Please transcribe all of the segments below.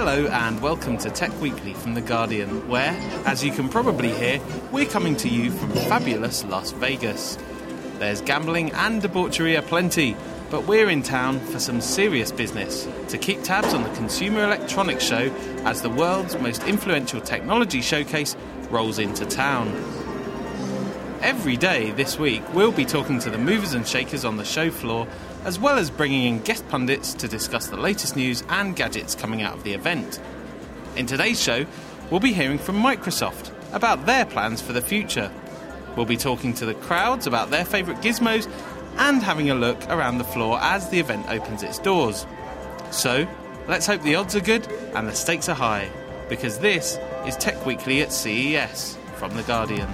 Hello and welcome to Tech Weekly from The Guardian, where, as you can probably hear, we're coming to you from fabulous Las Vegas. There's gambling and debauchery aplenty, but we're in town for some serious business, to keep tabs on the Consumer Electronics Show as the world's most influential technology showcase rolls into town. Every day this week, we'll be talking to the movers and shakers on the show floor, as well as bringing in guest pundits to discuss the latest news and gadgets coming out of the event. In today's show, we'll be hearing from Microsoft about their plans for the future. We'll be talking to the crowds about their favourite gizmos and having a look around the floor as the event opens its doors. So, let's hope the odds are good and the stakes are high, because this is Tech Weekly at CES from The Guardian.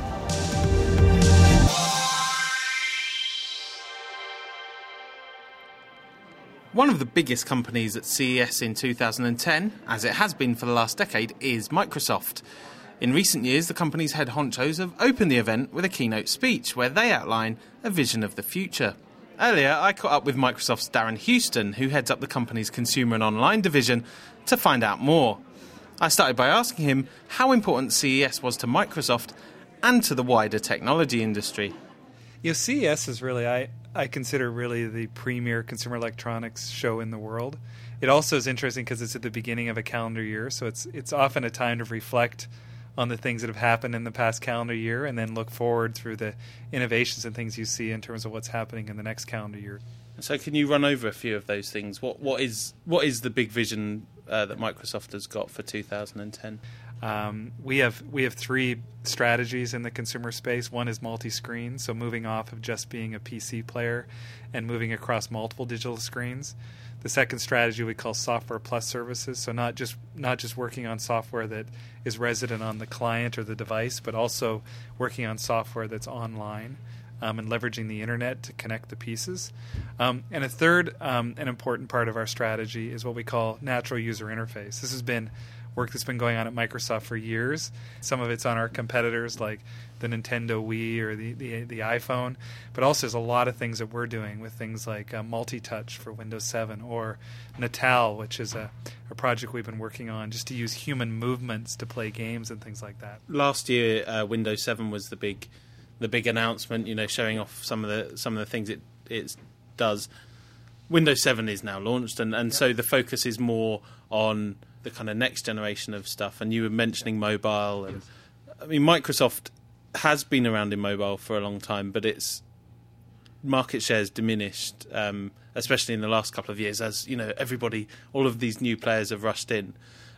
One of the biggest companies at CES in 2010, as it has been for the last decade, is Microsoft. In recent years, the company's head honchos have opened the event with a keynote speech where they outline a vision of the future. Earlier, I caught up with Microsoft's Darren Houston, who heads up the company's consumer and online division, to find out more. I started by asking him how important CES was to Microsoft and to the wider technology industry. CES is really, I consider really the premier consumer electronics show in the world. It also is interesting because it's at the beginning of a calendar year, so it's often a time to reflect on the things that have happened in the past calendar year and then look forward through the innovations and things you see in terms of what's happening in the next calendar year. So can you run over a few of those things? What is the big vision that Microsoft has got for 2010? We have three strategies in the consumer space. One is multi-screen, so moving off of just being a PC player and moving across multiple digital screens. The second strategy we call software plus services, so not just working on software that is resident on the client or the device, but also working on software that's online and leveraging the internet to connect the pieces. And a third, an important part of our strategy is what we call natural user interface. This has been work that's been going on at Microsoft for years. Some of it's on our competitors like the Nintendo Wii or the iPhone, but also there's a lot of things that we're doing with things like multi-touch for Windows 7 or Natal, which is a project we've been working on just to use human movements to play games and things like that. Last year, Windows 7 was the big announcement, showing off some of the things it does. Windows 7 is now launched, and so the focus is more on the kind of next generation of stuff. And you were mentioning mobile, and I mean Microsoft has been around in mobile for a long time, but its market share's diminished, especially in the last couple of years, as all of these new players have rushed in.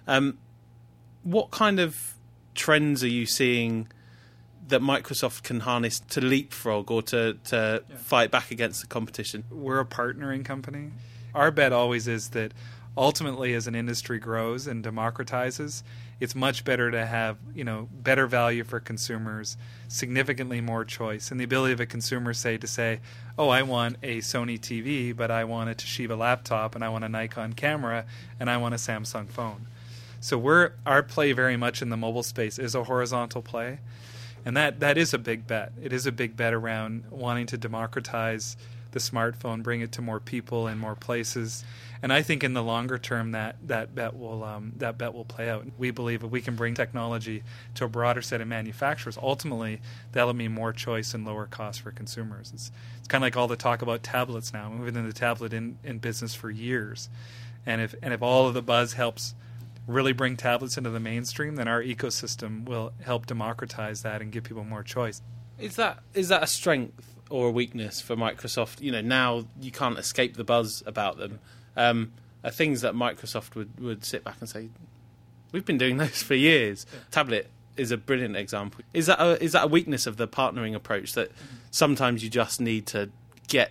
What kind of trends are you seeing that Microsoft can harness to leapfrog or to fight back against the competition? We're a partnering company. Our bet always is that ultimately, as an industry grows and democratizes, it's much better to have, better value for consumers, significantly more choice, and the ability of a consumer to say, oh, I want a Sony TV, but I want a Toshiba laptop, and I want a Nikon camera, and I want a Samsung phone. So our play very much in the mobile space is a horizontal play, and that is a big bet. It is a big bet around wanting to democratize the smartphone, bring it to more people in more places. And I think in the longer term that bet will play out. We believe if we can bring technology to a broader set of manufacturers, ultimately that'll mean more choice and lower cost for consumers. It's kind of like all the talk about tablets now. We've been in the tablet in business for years, and if all of the buzz helps really bring tablets into the mainstream, then our ecosystem will help democratize that and give people more choice. Is that a strength or a weakness for Microsoft? Now you can't escape the buzz about them. Are things that Microsoft would sit back and say, we've been doing those for years. Yeah. Tablet is a brilliant example. Is that a weakness of the partnering approach, that sometimes you just need to get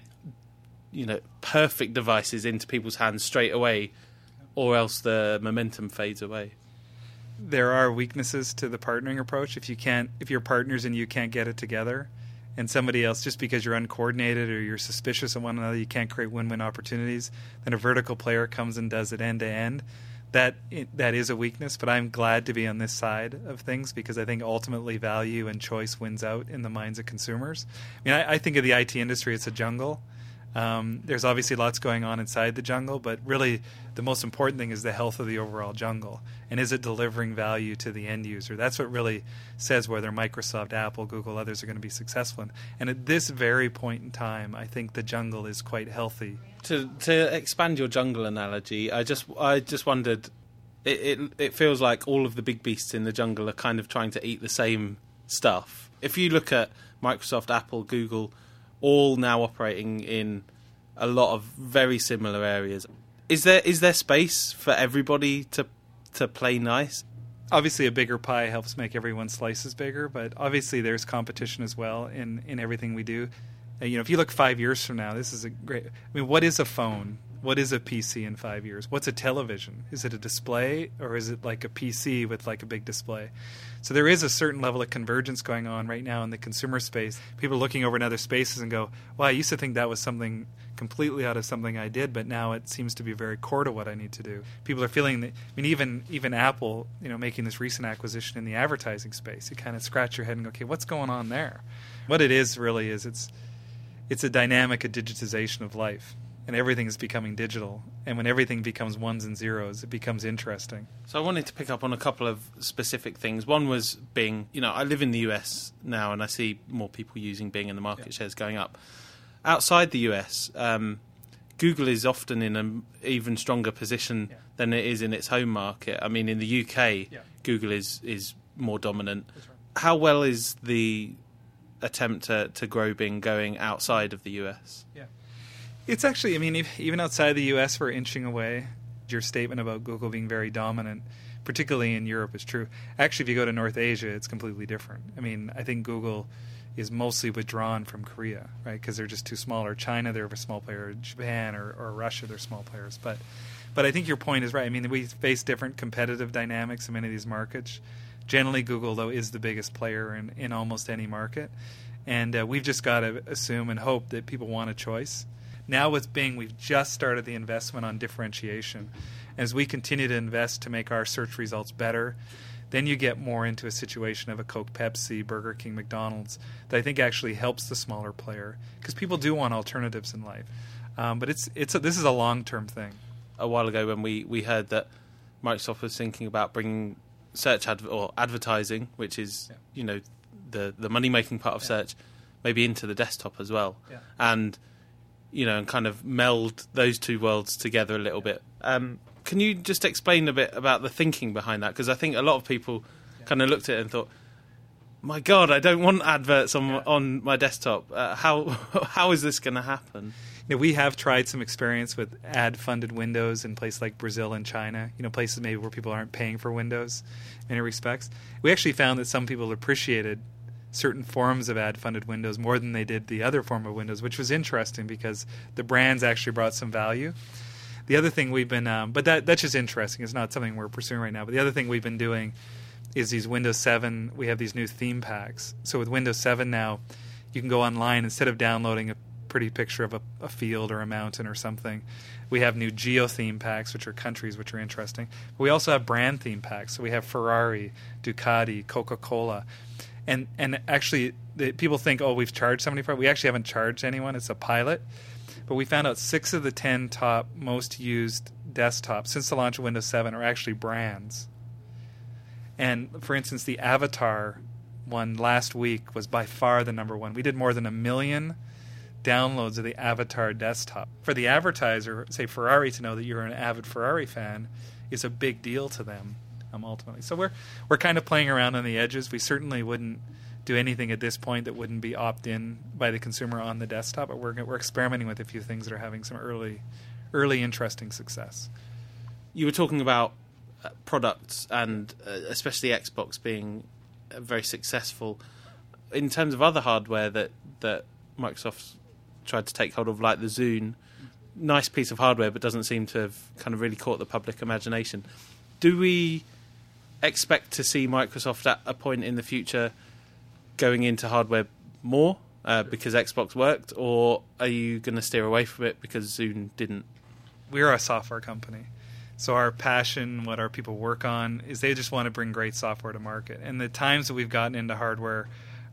perfect devices into people's hands straight away, or else the momentum fades away? There are weaknesses to the partnering approach. If your partners and you can't get it together, and somebody else, just because you're uncoordinated or you're suspicious of one another, you can't create win-win opportunities, then a vertical player comes and does it end-to-end. That is a weakness, but I'm glad to be on this side of things because I think ultimately value and choice wins out in the minds of consumers. I think of the IT industry, it's a jungle. There's obviously lots going on inside the jungle, but really the most important thing is the health of the overall jungle. And is it delivering value to the end user? That's what really says whether Microsoft, Apple, Google, others are going to be successful. And at this very point in time, I think the jungle is quite healthy. To expand your jungle analogy, I just wondered, it feels like all of the big beasts in the jungle are kind of trying to eat the same stuff. If you look at Microsoft, Apple, Google, all now operating in a lot of very similar areas, is there space for everybody to play nice? Obviously, a bigger pie helps make everyone's slices bigger, but obviously there's competition as well in everything we do. If you look 5 years from now, this is a great... I mean, what is a phone? What is a PC in 5 years? What's a television? Is it a display, or is it like a PC with like a big display? So there is a certain level of convergence going on right now in the consumer space. People are looking over in other spaces and go, well, I used to think that was something completely out of something I did, but now it seems to be very core to what I need to do. People are feeling that, I mean, even Apple, making this recent acquisition in the advertising space, you kind of scratch your head and go, okay, what's going on there? What it is really is it's a dynamic digitization of life. And everything is becoming digital. And when everything becomes ones and zeros, it becomes interesting. So I wanted to pick up on a couple of specific things. One was Bing. I live in the US now, and I see more people using Bing, and the market shares going up. Outside the US, Google is often in an even stronger position than it is in its home market. I mean, in the UK, Google is more dominant. That's right. How well is the attempt to grow Bing going outside of the US? Yeah. It's actually, I mean, even outside the U.S., we're inching away. Your statement about Google being very dominant, particularly in Europe, is true. Actually, if you go to North Asia, it's completely different. I mean, I think Google is mostly withdrawn from Korea, right, because they're just too small. Or China, they're a small player. Japan or Russia, they're small players. But I think your point is right. I mean, we face different competitive dynamics in many of these markets. Generally, Google, though, is the biggest player in almost any market. And we've just got to assume and hope that people want a choice. Now with Bing, we've just started the investment on differentiation. As we continue to invest to make our search results better, then you get more into a situation of a Coke, Pepsi, Burger King, McDonald's that I think actually helps the smaller player, because people do want alternatives in life. But this is a long-term thing. A while ago when we heard that Microsoft was thinking about bringing search or advertising, which is the money-making part of search, maybe into the desktop as well. Yeah. And kind of meld those two worlds together a little bit. Can you just explain a bit about the thinking behind that? Because I think a lot of people kind of looked at it and thought, my God, I don't want adverts on my desktop. How is this going to happen? We have tried some experience with ad-funded windows in places like Brazil and China, places maybe where people aren't paying for windows in many respects. We actually found that some people appreciated certain forms of ad-funded windows more than they did the other form of windows, which was interesting because the brands actually brought some value. The other thing we've been, but that's just interesting. It's not something we're pursuing right now. But the other thing we've been doing is these Windows 7, we have these new theme packs. So with Windows 7 now, you can go online instead of downloading a pretty picture of a field or a mountain or something. We have new geo theme packs, which are countries, which are interesting. But we also have brand theme packs. So we have Ferrari, Ducati, Coca-Cola. And actually, people think, we've charged somebody for it. We actually haven't charged anyone. It's a pilot. But we found out 6 of the 10 top most used desktops since the launch of Windows 7 are actually brands. And, for instance, the Avatar one last week was by far the number one. We did more than 1 million downloads of the Avatar desktop. For the advertiser, say Ferrari, to know that you're an avid Ferrari fan is a big deal to them. Ultimately. So we're kind of playing around on the edges. We certainly wouldn't do anything at this point that wouldn't be opt-in by the consumer on the desktop, but we're experimenting with a few things that are having some early interesting success. You were talking about products and especially Xbox being very successful. In terms of other hardware that Microsoft tried to take hold of, like the Zune, nice piece of hardware but doesn't seem to have kind of really caught the public imagination. Do we expect to see Microsoft at a point in the future going into hardware more because Xbox worked, or are you going to steer away from it because Zune didn't? We're a software company. So our passion, what our people work on, is they just want to bring great software to market. And the times that we've gotten into hardware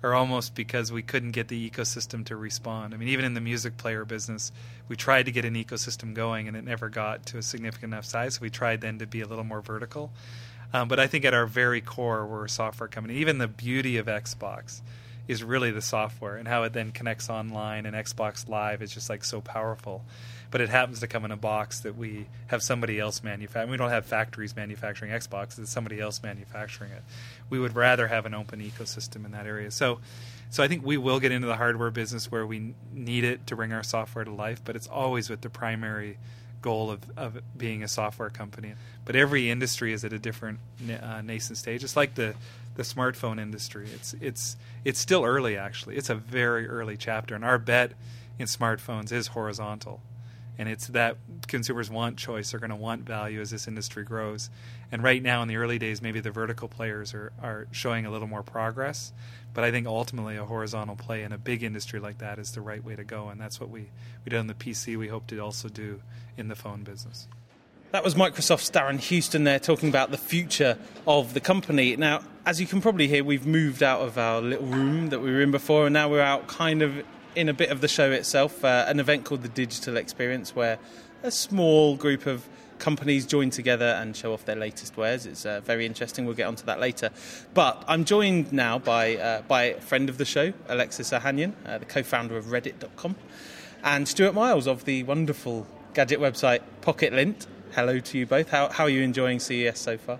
are almost because we couldn't get the ecosystem to respond. I mean, even in the music player business, we tried to get an ecosystem going, and it never got to a significant enough size. So we tried then to be a little more vertical. But I think at our very core, we're a software company. Even the beauty of Xbox is really the software, and how it then connects online, and Xbox Live is just like so powerful. But it happens to come in a box that we have somebody else manufacturing. We don't have factories manufacturing Xbox. It's somebody else manufacturing it. We would rather have an open ecosystem in that area. So I think we will get into the hardware business where we need it to bring our software to life, but it's always with the primary goal of being a software company. But every industry is at a different nascent stage. It's like the smartphone industry. It's still early, actually. It's a very early chapter, and our bet in smartphones is horizontal. And it's that consumers want choice, they're going to want value as this industry grows. And right now, in the early days, maybe the vertical players are showing a little more progress. But I think ultimately a horizontal play in a big industry like that is the right way to go. And that's what we did on the PC. We hope to also do in the phone business. That was Microsoft's Darren Houston there talking about the future of the company. Now, as you can probably hear, we've moved out of our little room that we were in before, and now we're out kind of in a bit of the show itself, an event called the Digital Experience, where a small group of companies join together and show off their latest wares. It's very interesting. We'll get onto that later. But I'm joined now by a friend of the show, Alexis Ohanian, the co-founder of Reddit.com, and Stuart Miles of the wonderful gadget website Pocket Lint. Hello to you both. How are you enjoying CES so far?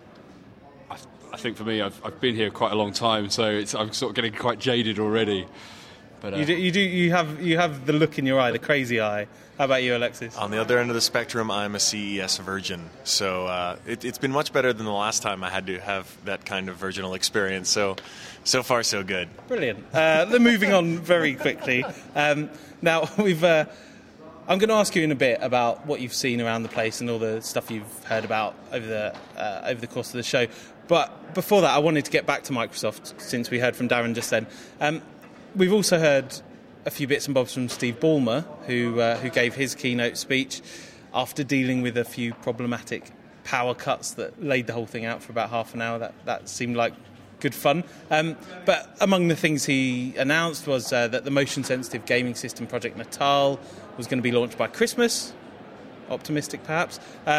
I think for me, I've been here quite a long time, so I'm sort of getting quite jaded already. But, you have the look in your eye, the crazy eye. How about you, Alexis? On the other end of the spectrum, I'm a CES virgin, so it's been much better than the last time I had to have that kind of virginal experience. So far, so good. Brilliant. Then moving on very quickly. Now I'm going to ask you in a bit about what you've seen around the place and all the stuff you've heard about over the course of the show. But before that, I wanted to get back to Microsoft, since we heard from Darren just then. We've also heard a few bits and bobs from Steve Ballmer, who gave his keynote speech after dealing with a few problematic power cuts that laid the whole thing out for about half an hour. That seemed like good fun. But among the things he announced was that the motion-sensitive gaming system Project Natal was going to be launched by Christmas. Optimistic, perhaps.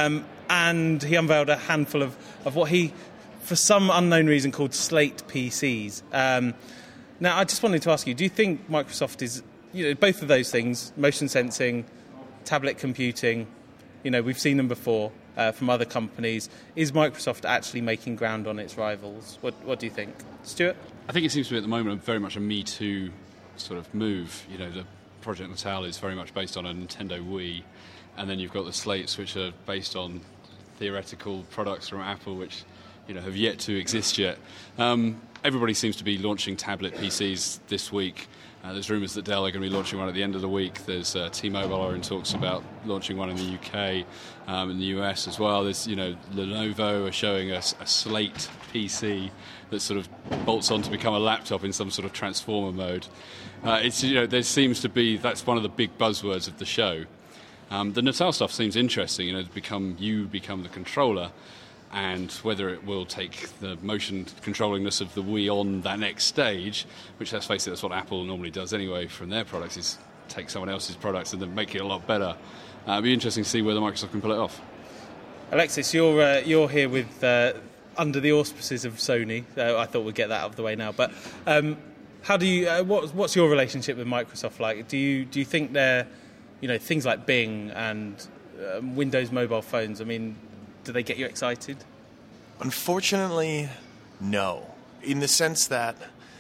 And he unveiled a handful of what he, for some unknown reason, called Slate PCs. Now, I just wanted to ask you, do you think Microsoft is, both of those things, motion sensing, tablet computing, we've seen them before from other companies. Is Microsoft actually making ground on its rivals? What do you think? Stuart? I think it seems to be at the moment very much a Me Too sort of move. The Project Natal is very much based on a Nintendo Wii, and then you've got the Slates, which are based on theoretical products from Apple, which have yet to exist yet. Everybody seems to be launching tablet PCs this week. There's rumours that Dell are going to be launching one at the end of the week. There's T-Mobile are in talks about launching one in the UK, in the US as well. There's, Lenovo are showing us a Slate PC that sort of bolts on to become a laptop in some sort of transformer mode. There seems to be, that's one of the big buzzwords of the show. The Natal stuff seems interesting, become the controller, and whether it will take the motion controllingness of the Wii on that next stage, which, let's face it, that's what Apple normally does anyway from their products, is take someone else's products and then make it a lot better. It'll be interesting to see whether Microsoft can pull it off. Alexis, you're here with under the auspices of Sony. I thought we'd get that out of the way now. But how do you? What's your relationship with Microsoft like? Do you think they're, things like Bing and Windows mobile phones? I mean, do they get you excited? Unfortunately, no. In the sense that,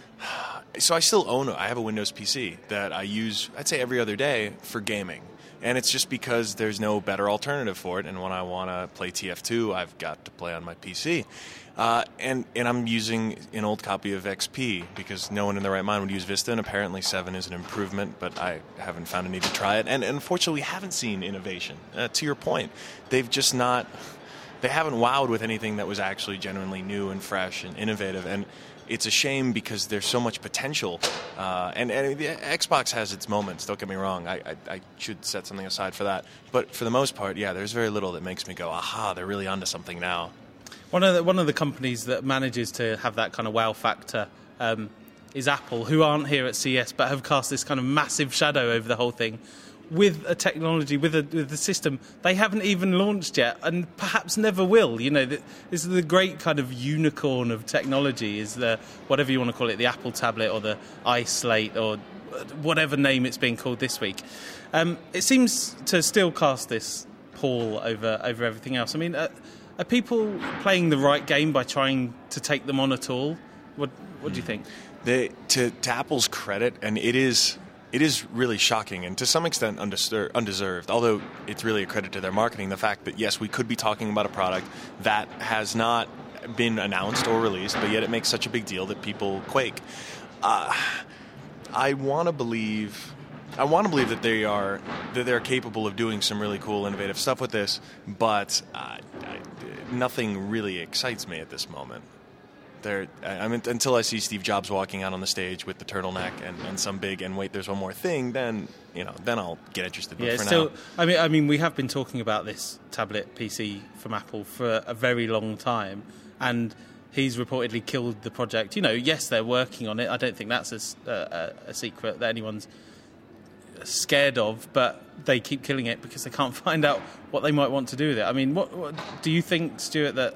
so I have a Windows PC that I use, I'd say, every other day for gaming. And it's just because there's no better alternative for it. And when I want to play TF2, I've got to play on my PC. And I'm using an old copy of XP because no one in their right mind would use Vista. And apparently 7 is an improvement, but I haven't found a need to try it. And unfortunately, we haven't seen innovation. To your point, they haven't wowed with anything that was actually genuinely new and fresh and innovative. And it's a shame because there's so much potential. And the Xbox has its moments, don't get me wrong. I should set something aside for that. But for the most part, yeah, there's very little that makes me go, aha, they're really onto something now. One of the companies that manages to have that kind of wow factor is Apple, who aren't here at CES but have cast this kind of massive shadow over the whole thing with a technology, with a system they haven't even launched yet and perhaps never will. You know, this is the great kind of unicorn of technology, is the, whatever you want to call it, the Apple tablet or the iSlate or whatever name it's being called this week. It seems to still cast this pall over everything else. I mean, are people playing the right game by trying to take them on at all? What do you think? To Apple's credit, and it is really shocking and to some extent undeserved, although it's really a credit to their marketing, the fact that, yes, we could be talking about a product that has not been announced or released, but yet it makes such a big deal that people quake. I want to believe that they're capable of doing some really cool, innovative stuff with this, but nothing really excites me at this moment. Until I see Steve Jobs walking out on the stage with the turtleneck and some big and wait, there's one more thing, then I'll get interested. But for now, I mean, we have been talking about this tablet PC from Apple for a very long time, and he's reportedly killed the project. Yes, they're working on it. I don't think that's a secret that anyone's scared of, but they keep killing it because they can't find out what they might want to do with it. I mean, what do you think, Stuart, that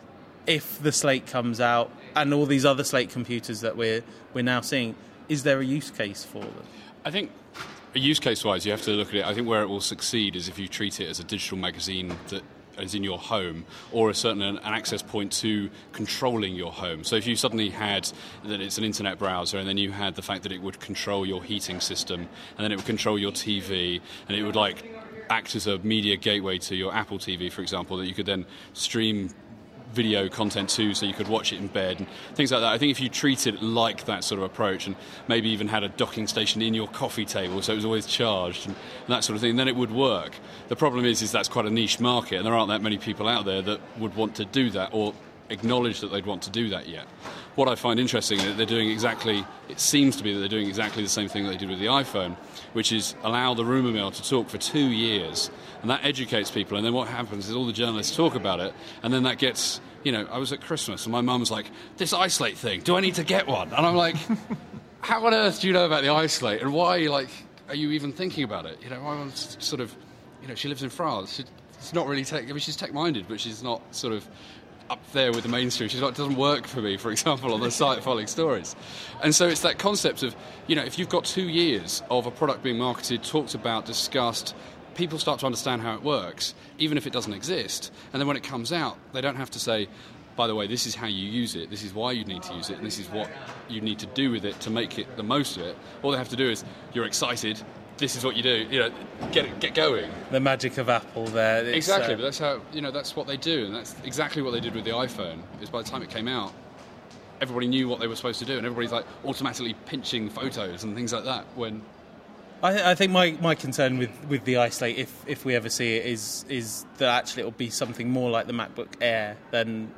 if the Slate comes out and all these other Slate computers that we're now seeing, is there a use case for them? I think, use case-wise, you have to look at it. I think where it will succeed is if you treat it as a digital magazine that is in your home, or an access point to controlling your home. So if you suddenly had that it's an internet browser, and then you had the fact that it would control your heating system, and then it would control your TV, and it would act as a media gateway to your Apple TV, for example, that you could then stream video content too, so you could watch it in bed and things like that. I think if you treat it like that sort of approach, and maybe even had a docking station in your coffee table so it was always charged and that sort of thing, then it would work. The problem is that's quite a niche market, and there aren't that many people out there that would want to do that or acknowledge that they'd want to do that yet. What I find interesting is that it seems to be that they're doing exactly the same thing that they did with the iPhone, which is allow the rumour mill to talk for 2 years, and that educates people, and then what happens is all the journalists talk about it, and then that gets, I was at Christmas and my mum's like, this iSlate thing, do I need to get one? And I'm like, how on earth do you know about the iSlate, and why are you even thinking about it? My mum's sort of, she lives in France, she's not really she's tech-minded, but she's not sort of up there with the mainstream. She's not, it doesn't work for me, for example, on the site following stories. And so it's that concept of, if you've got 2 years of a product being marketed, talked about, discussed, people start to understand how it works, even if it doesn't exist. And then when it comes out, they don't have to say, by the way, this is how you use it, this is why you need to use it, and this is what you need to do with it to make it the most of it. All they have to do is, you're excited, this is what you do, get going. The magic of Apple there. Exactly, but that's how, that's what they do, and that's exactly what they did with the iPhone, is by the time it came out, everybody knew what they were supposed to do, and everybody's automatically pinching photos and things like that when... I think my concern with the iSlate, if we ever see it, is that actually it will be something more like the MacBook Air than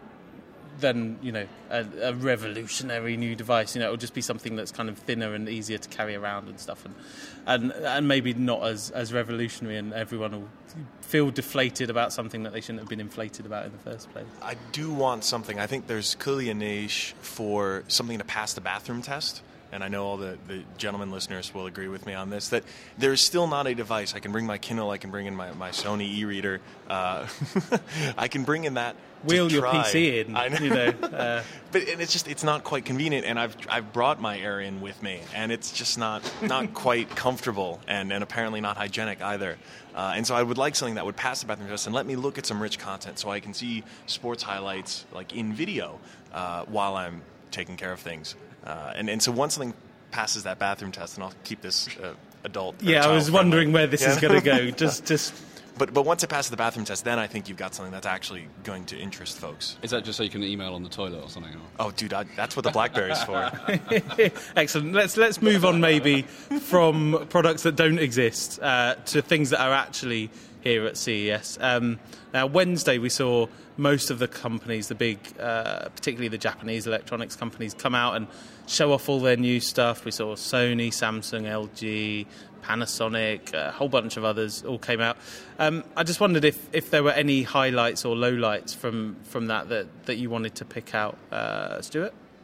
a revolutionary new device. It will just be something that's kind of thinner and easier to carry around and stuff, and maybe not as revolutionary, and everyone will feel deflated about something that they shouldn't have been inflated about in the first place. I do want something. I think there's clearly a niche for something to pass the bathroom test. And I know all the gentlemen listeners will agree with me on this, that there is still not a device. I can bring my Kindle, I can bring in my Sony e-reader. I can bring in that Wheel to your try. PC in, I know. But it's not quite convenient, and I've brought my Air in with me, and it's just not quite comfortable, and apparently not hygienic either. And so I would like something that would pass the bathroom test and let me look at some rich content so I can see sports highlights in video while I'm taking care of things. And so once something passes that bathroom test, and I'll keep this adult. Yeah, I was wondering where this is going to go. Just. But once it passes the bathroom test, then I think you've got something that's actually going to interest folks. Is that just so you can email on the toilet or something? Oh, dude, that's what the BlackBerry's for. Excellent. Let's move on maybe from products that don't exist to things that are actually here at CES. Now, Wednesday we saw most of the companies, the big, particularly the Japanese electronics companies, come out and show off all their new stuff. We saw Sony, Samsung, LG, Panasonic, a whole bunch of others all came out. I just wondered if there were any highlights or lowlights from that you wanted to pick out, Stuart?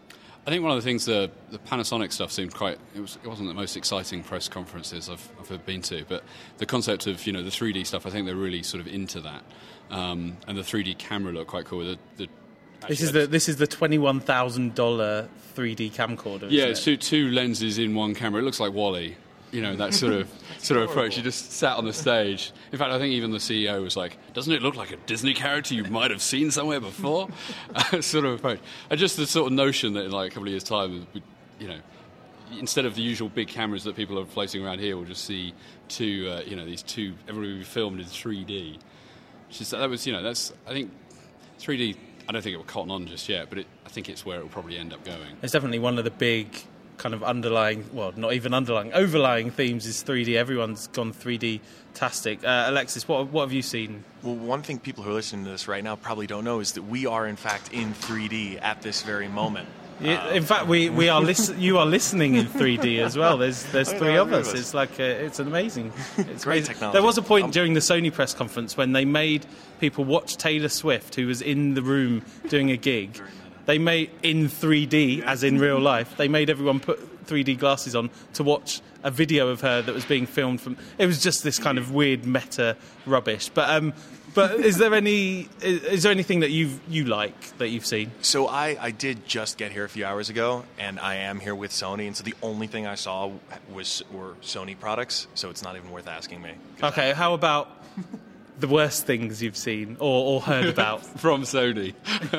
I think one of the things, the Panasonic stuff seemed it wasn't the most exciting press conferences I've ever been to, but the concept of, the 3D stuff, I think they're really sort of into that. And the 3D camera looked quite cool. This is the $21,000 3D camcorder. Yeah, it's two lenses in one camera. It looks like WALL-E. That sort of approach. You just sat on the stage. In fact, I think even the CEO was like, "Doesn't it look like a Disney character you might have seen somewhere before?" Sort of approach. And just the sort of notion that in like a couple of years' time, instead of the usual big cameras that people are floating around here, we'll just see these two. Everybody will be filmed in 3D. That's I think 3D. I don't think it will cotton on just yet, but I think it's where it will probably end up going. It's definitely one of the big kind of overlying themes is 3D. Everyone's gone 3D-tastic. Alexis, what have you seen? Well, one thing people who are listening to this right now probably don't know is that we are, in fact, in 3D at this very moment. In fact, we are you are listening in 3D as well. There's three of us. It's like it's amazing. It's great amazing. Technology. There was a point during the Sony press conference when they made people watch Taylor Swift, who was in the room doing a gig. They made in 3D, as in real life. They made everyone put 3D glasses on to watch a video of her that was being filmed from. It was just this kind of weird meta rubbish. But is there anything that you like that you've seen? So I did just get here a few hours ago, and I am here with Sony, and so the only thing I saw were Sony products. So it's not even worth asking me. Okay, how about the worst things you've seen or heard about from Sony?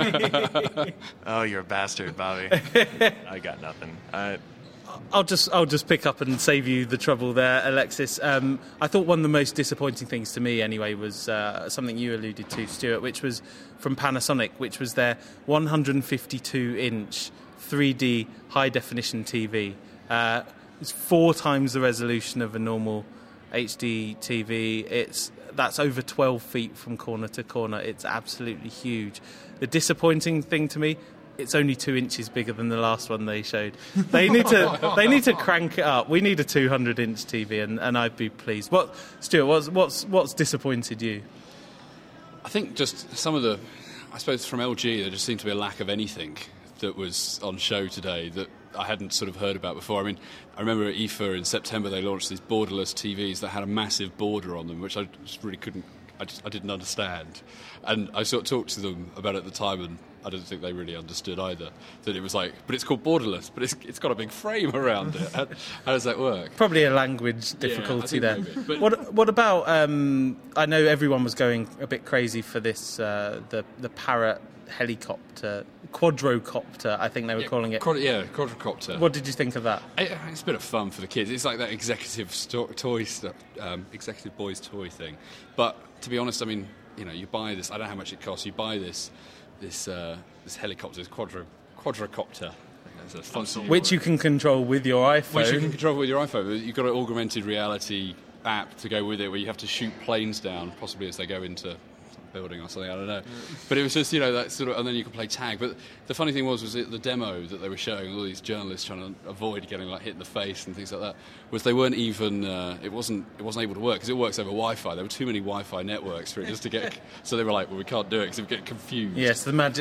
Oh, you're a bastard, Bobby. I got nothing. I'll just pick up and save you the trouble there, Alexis. I thought one of the most disappointing things to me, anyway, was something you alluded to, Stuart, which was from Panasonic, which was their 152-inch 3D high-definition TV. It's 4 times the resolution of a normal HD TV. That's over 12 feet from corner to corner. It's absolutely huge. The disappointing thing to me, it's only 2 inches bigger than the last one they showed. They need to crank it up. We need a 200-inch TV, and I'd be pleased. Stuart, what's disappointed you? I think just some of the, I suppose from LG, there just seemed to be a lack of anything that was on show today that I hadn't sort of heard about before. I mean, I remember at IFA in September they launched these borderless TVs that had a massive border on them, which I just really I didn't understand. And I sort of talked to them about it at the time, and I don't think they really understood either. That it was like, but it's called borderless, but it's got a big frame around it. How does that work? Probably a language difficulty there. What about? I know everyone was going a bit crazy for this the Parrot helicopter, quadrocopter, I think they were calling it. Quadrocopter. What did you think of that? It's a bit of fun for the kids. It's like that executive toy stuff, executive boys toy thing. But to be honest, I mean, you buy this. I don't know how much it costs. You buy this helicopter, this quadrocopter. Which you can control with your iPhone. Which you can control with your iPhone. You've got an augmented reality app to go with it, where you have to shoot planes down, possibly as they go into building or something, I don't know. But it was just, that sort of, and then you could play tag. But the funny thing was the demo that they were showing, all these journalists trying to avoid getting hit in the face and things like that, was they weren't even, it wasn't able to work, because it works over Wi-Fi. There were too many Wi-Fi networks for it just to get, so they were like, well, we can't do it because we get confused. Yes,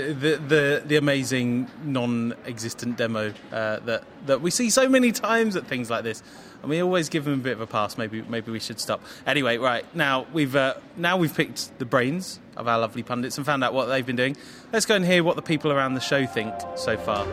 the amazing non-existent demo that we see so many times at things like this. And we always give them a bit of a pass. Maybe we should stop. Anyway, right, now we've picked the brains of our lovely pundits and found out what they've been doing. Let's go and hear what the people around the show think so far.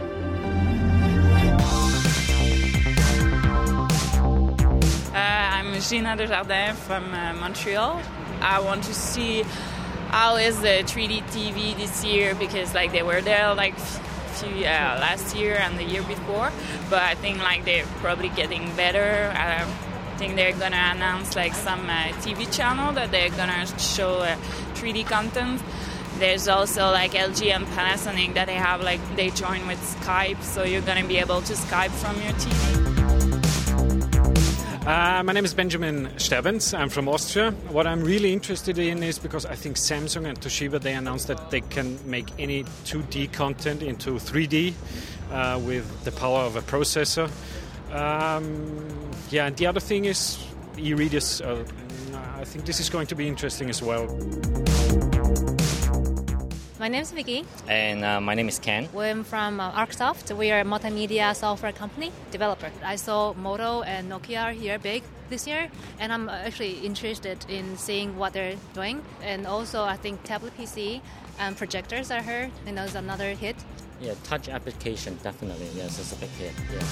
I'm Gina Desjardins from Montreal. I want to see how is the 3D TV this year, because they were there last year and the year before, but I think they're probably getting better. I think they're gonna announce some TV channel that they're gonna show 3D content. There's also LG and Panasonic that they join with Skype, so you're gonna be able to Skype from your TV. My name is Benjamin Sterbens. I'm from Austria. What I'm really interested in is because I think Samsung and Toshiba, they announced that they can make any 2D content into 3D with the power of a processor. And the other thing is e-readers. I think this is going to be interesting as well. My name is Vicky. And my name is Ken. We're from ArcSoft. We are a multimedia software company developer. I saw Moto and Nokia are here big this year, and I'm actually interested in seeing what they're doing. And also, I think tablet PC and projectors are here, and that's another hit. Yeah, touch application, definitely. Yes, it's a big hit. Yeah.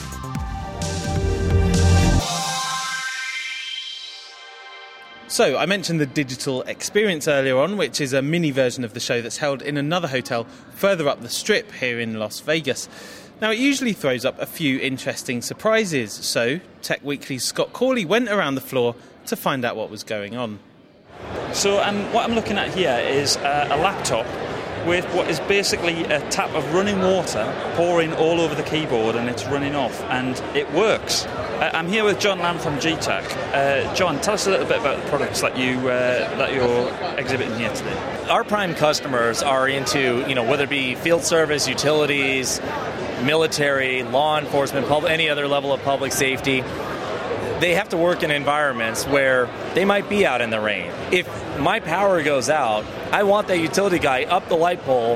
So, I mentioned the digital experience earlier on, which is a mini version of the show that's held in another hotel further up the strip here in Las Vegas. Now, it usually throws up a few interesting surprises, so Tech Weekly's Scott Corley went around the floor to find out what was going on. So what I'm looking at here is a laptop with what is basically a tap of running water pouring all over the keyboard, and it's running off, and it works. I'm here with John Lamb from GTAC. John, tell us a little bit about the products that you're exhibiting here today. Our prime customers are into, whether it be field service, utilities, military, law enforcement, any other level of public safety. They have to work in environments where they might be out in the rain. If my power goes out, I want that utility guy up the light pole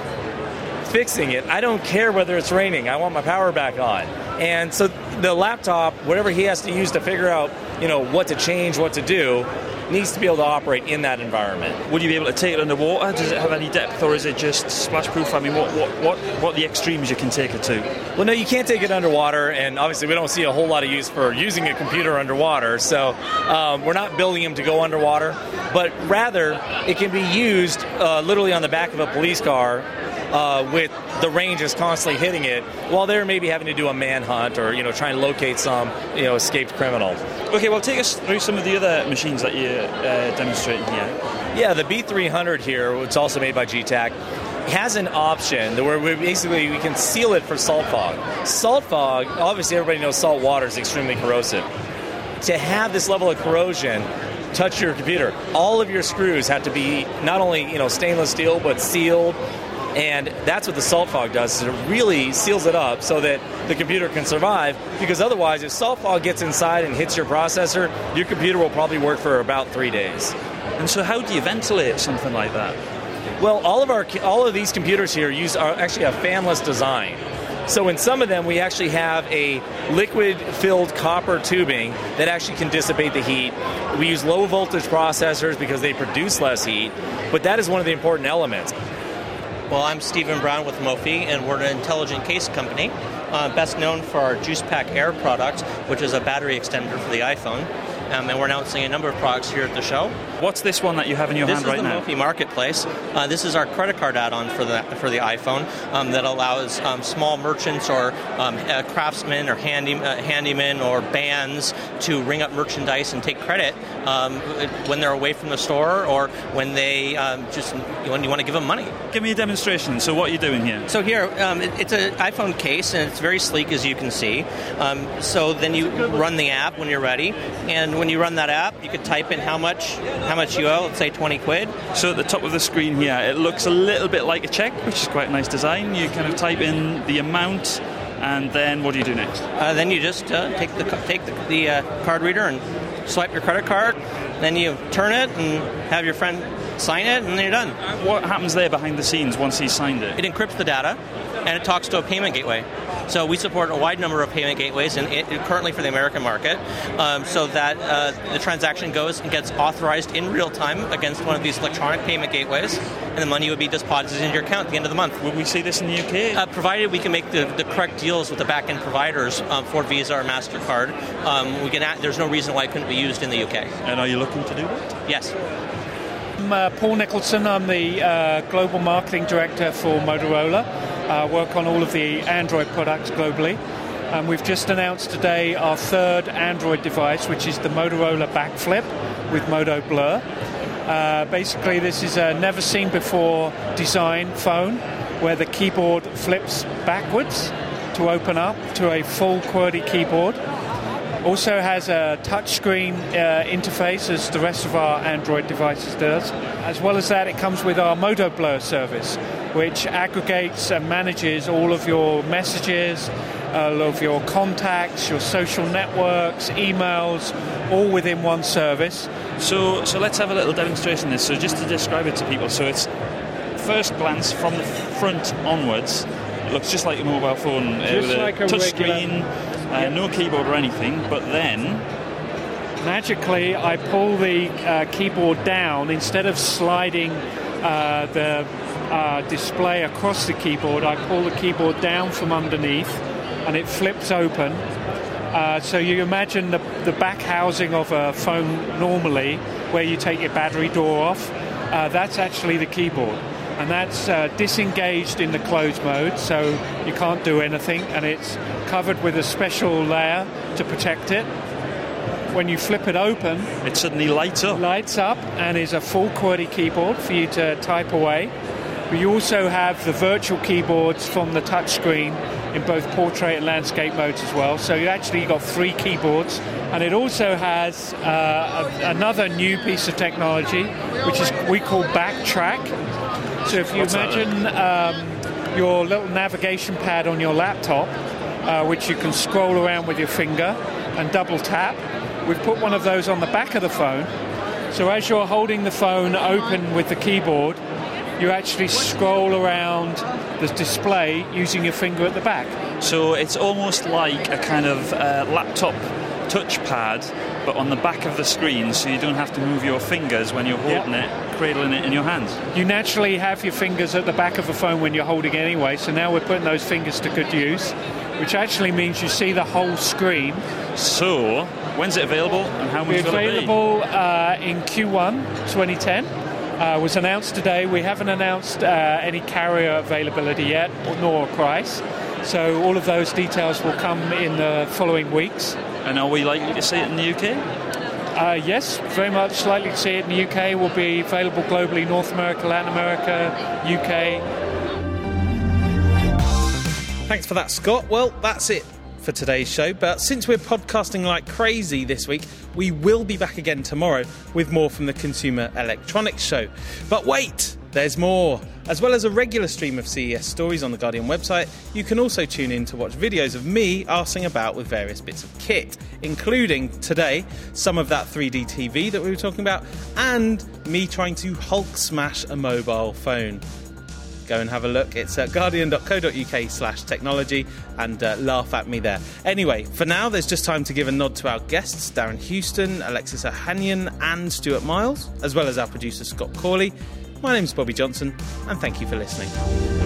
fixing it. I don't care whether it's raining. I want my power back on. And so the laptop, whatever he has to use to figure out, what to change, what to do, needs to be able to operate in that environment. Would you be able to take it underwater? Does it have any depth, or is it just splash proof? I mean, what are the extremes you can take it to? Well, no, you can't take it underwater, and obviously we don't see a whole lot of use for using a computer underwater, so we're not building them to go underwater, but rather it can be used literally on the back of a police car with the rain just constantly hitting it, while they're maybe having to do a manhunt or try and locate some escaped criminal. Okay, well, take us through some of the other machines that you're demonstrating here. Yeah, the B300 here, which is also made by GTAC, has an option where we can seal it for salt fog. Salt fog, obviously everybody knows salt water is extremely corrosive. To have this level of corrosion touch your computer, all of your screws have to be not only stainless steel but sealed. And that's what the salt fog does, is it really seals it up so that the computer can survive, because otherwise if salt fog gets inside and hits your processor, your computer will probably work for about 3 days. And so how do you ventilate something like that? Well, all of these computers here are actually a fanless design. So in some of them we actually have a liquid-filled copper tubing that actually can dissipate the heat. We use low voltage processors because they produce less heat, but that is one of the important elements. Well, I'm Stephen Brown with Mophie, and we're an intelligent case company, best known for our JuicePak Air product, which is a battery extender for the iPhone. And we're announcing a number of products here at the show. What's this one that you have in your hand right now? This is the Mophie Marketplace. This is our credit card add-on for the iPhone that allows small merchants or craftsmen or handymen or bands to ring up merchandise and take credit when they're away from the store, or when they when you want to give them money. Give me a demonstration. So what are you doing here? So here, it's an iPhone case, and it's very sleek, as you can see. So then you run the app when you're ready, and when you run that app, you could type in how much you owe, let's say 20 quid. So at the top of the screen here, it looks a little bit like a check, which is quite a nice design. You kind of type in the amount, and then what do you do next? Then you just take the card reader and swipe your credit card. Then you turn it and have your friend sign it, and then you're done. What happens there behind the scenes once he's signed it? It encrypts the data, and it talks to a payment gateway. So we support a wide number of payment gateways, and currently for the American market, so that the transaction goes and gets authorized in real time against one of these electronic payment gateways, and the money would be deposited into your account at the end of the month. Will we see this in the UK? Provided we can make the correct deals with the back-end providers for Visa or MasterCard, there's no reason why it couldn't be used in the UK. And are you looking to do that? Yes. I'm Paul Nicholson. I'm the Global Marketing Director for Motorola. Work on all of the Android products globally. We've just announced today our third Android device, which is the Motorola Backflip with Moto Blur. Basically, this is a never-seen-before design phone where the keyboard flips backwards to open up to a full QWERTY keyboard. Also has a touchscreen interface as the rest of our Android devices does. As well as that, it comes with our Moto Blur service, which aggregates and manages all of your messages, all of your contacts, your social networks, emails, all within one service. So let's have a little demonstration of this. So just to describe it to people, so it's first glance, from the front onwards, it looks just like a mobile phone Just with like a a touch regular- screen, no keyboard or anything. But then, magically, I pull the keyboard down. Instead of sliding the display across the keyboard, I pull the keyboard down from underneath, and it flips open. So you imagine the back housing of a phone normally, where you take your battery door off. That's actually the keyboard, and that's disengaged in the closed mode, so you can't do anything, and it's covered with a special layer to protect it. When you flip it open, it suddenly lights up and is a full QWERTY keyboard for you to type away. But you also have the virtual keyboards from the touchscreen in both portrait and landscape modes as well. So you actually got 3 keyboards, and it also has another new piece of technology, which is we call Backtrack. So if you imagine your little navigation pad on your laptop, which you can scroll around with your finger and double tap, we've put one of those on the back of the phone. So as you're holding the phone open with the keyboard, you actually scroll around the display using your finger at the back. so it's almost like a kind of laptop touchpad, but on the back of the screen, so you don't have to move your fingers when you're holding it, cradling it in your hands. You naturally have your fingers at the back of the phone when you're holding it anyway, so now we're putting those fingers to good use, which actually means you see the whole screen. So, when's it available and how much It's will it be? available in Q1 2010. Was announced today. We haven't announced any carrier availability yet, nor price. So all of those details will come in the following weeks. And are we likely to see it in the UK? Yes, very much likely to see it in the UK. Will be available globally, North America, Latin America, UK. Thanks for that, Scott. Well, that's it for today's show, but since we're podcasting like crazy this week, we will be back again tomorrow with more from the Consumer Electronics Show. But wait, there's more. As well as a regular stream of CES stories on the Guardian website, you can also tune in to watch videos of me arsing about with various bits of kit, including today some of that 3D TV that we were talking about, and me trying to Hulk smash a mobile phone. Go and have a look. It's at guardian.co.uk/technology and laugh at me there. Anyway, for now, there's just time to give a nod to our guests, Darren Houston, Alexis Ohanian and Stuart Miles, as well as our producer, Scott Corley. My name's Bobby Johnson, and thank you for listening.